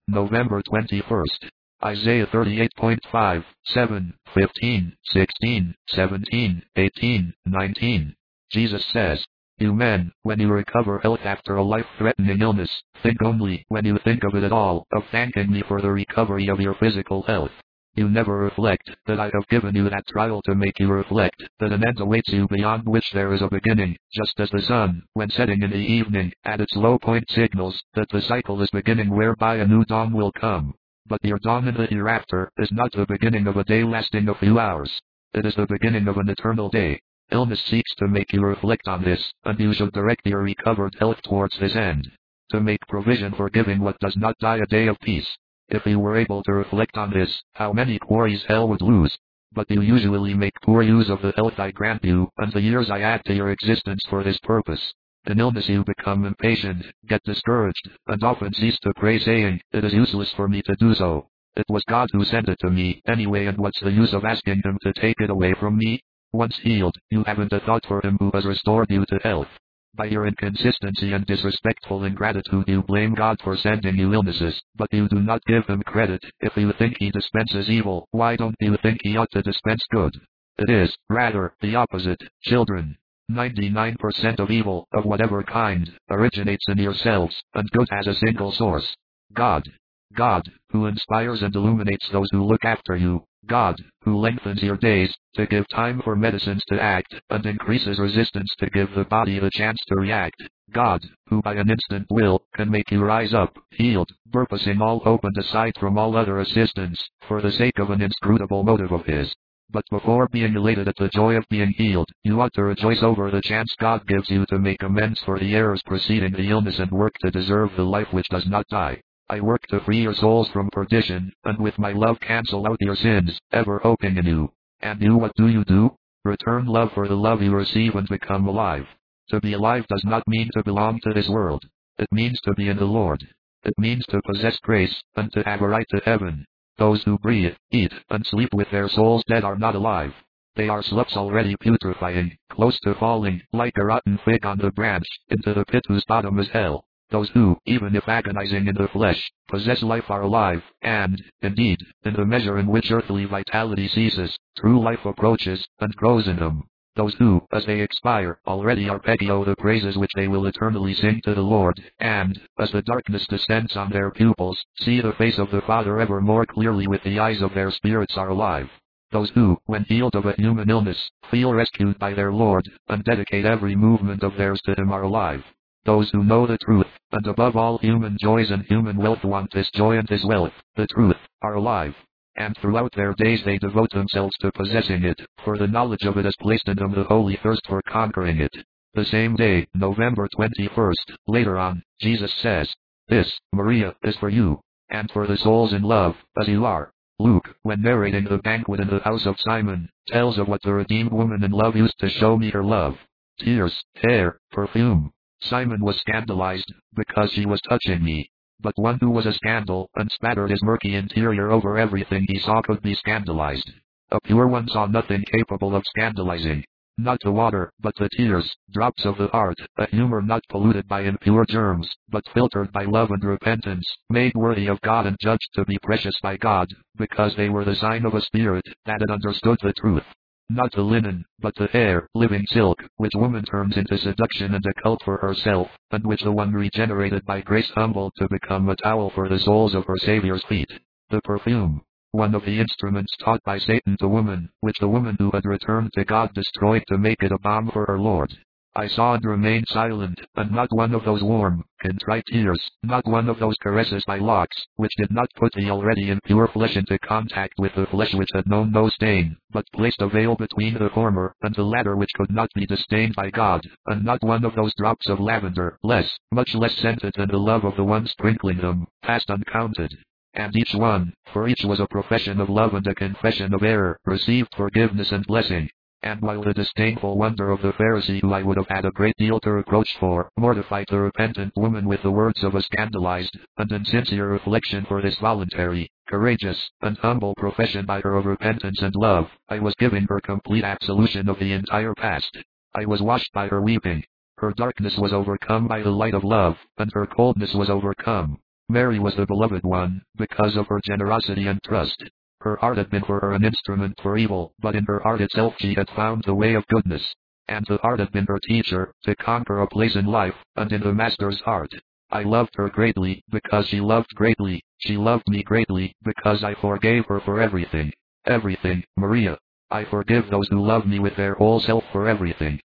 November 21st. Isaiah 38.5, 7, 15, 16, 17, 18, 19. Jesus says, "You men, when you recover health after a life-threatening illness, think only, when you think of it at all, of thanking me for the recovery of your physical health. You never reflect that I have given you that trial to make you reflect that an end awaits you beyond which there is a beginning, just as the sun, when setting in the evening, at its low point signals that the cycle is beginning whereby a new dawn will come. But your dawn in the hereafter is not the beginning of a day lasting a few hours. It is the beginning of an eternal day. Illness seeks to make you reflect on this, and you should direct your recovered health towards this end. To make provision for giving what does not die a day of peace. If you were able to reflect on this, how many quarries hell would lose. But you usually make poor use of the health I grant you, and the years I add to your existence for this purpose. In illness you become impatient, get discouraged, and often cease to pray, saying, "It is useless for me to do so. It was God who sent it to me anyway, and what's the use of asking him to take it away from me?" Once healed, you haven't a thought for him who has restored you to health. By your inconsistency and disrespectful ingratitude you blame God for sending you illnesses, but you do not give him credit. If you think he dispenses evil, why don't you think he ought to dispense good? It is, rather, the opposite, children. 99% of evil, of whatever kind, originates in yourselves, and good has a single source. God. God, who inspires and illuminates those who look after you. God, who lengthens your days, to give time for medicines to act, and increases resistance to give the body the chance to react. God, who by an instant will, can make you rise up, healed, purposing all hope and aside from all other assistance, for the sake of an inscrutable motive of his. But before being elated at the joy of being healed, you ought to rejoice over the chance God gives you to make amends for the errors preceding the illness and work to deserve the life which does not die. I work to free your souls from perdition, and with my love cancel out your sins, ever hoping in you. And you, what do? Return love for the love you receive and become alive. To be alive does not mean to belong to this world. It means to be in the Lord. It means to possess grace, and to have a right to heaven. Those who breathe, eat, and sleep with their souls dead are not alive. They are sloughs already putrefying, close to falling, like a rotten fig on the branch, into the pit whose bottom is hell. Those who, even if agonizing in the flesh, possess life are alive, and, indeed, in the measure in which earthly vitality ceases, true life approaches, and grows in them. Those who, as they expire, already arpeggio the praises which they will eternally sing to the Lord, and, as the darkness descends on their pupils, see the face of the Father ever more clearly with the eyes of their spirits are alive. Those who, when healed of a human illness, feel rescued by their Lord, and dedicate every movement of theirs to him are alive. Those who know the truth, and above all human joys and human wealth want this joy and this wealth, the truth, are alive. And throughout their days they devote themselves to possessing it, for the knowledge of it has placed in them the holy thirst for conquering it. The same day, November 21st, later on, Jesus says, "This, Maria, is for you, and for the souls in love, as you are." Luke, when narrating the banquet in the house of Simon, tells of what the redeemed woman in love used to show me her love. Tears, hair, perfume. Simon was scandalized, because she was touching me. But one who was a scandal, and spattered his murky interior over everything he saw could be scandalized. A pure one saw nothing capable of scandalizing. Not the water, but the tears, drops of the heart, a humor not polluted by impure germs, but filtered by love and repentance, made worthy of God and judged to be precious by God, because they were the sign of a spirit that had understood the truth. Not the linen, but the hair, living silk, which woman turns into seduction and a cult for herself, and which the one regenerated by grace humbled to become a towel for the soles of her Savior's feet. The perfume, one of the instruments taught by Satan to woman, which the woman who had returned to God destroyed to make it a balm for her Lord. I saw and remained silent, and not one of those warm, contrite tears, not one of those caresses by locks, which did not put the already impure flesh into contact with the flesh which had known no stain, but placed a veil between the former and the latter which could not be disdained by God, and not one of those drops of lavender, much less scented than the love of the one sprinkling them, passed uncounted. And each one, for each was a profession of love and a confession of error, received forgiveness and blessing. And while the disdainful wonder of the Pharisee, who I would have had a great deal to reproach for, mortified the repentant woman with the words of a scandalized and insincere reflection for this voluntary, courageous, and humble profession by her of repentance and love, I was giving her complete absolution of the entire past. I was washed by her weeping. Her darkness was overcome by the light of love, and her coldness was overcome. Mary was the beloved one, because of her generosity and trust. Her heart had been for her an instrument for evil, but in her heart itself she had found the way of goodness. And the heart had been her teacher, to conquer a place in life, and in the Master's heart. I loved her greatly, because she loved greatly. She loved me greatly, because I forgave her for everything. Everything, Maria. I forgive those who love me with their whole self for everything.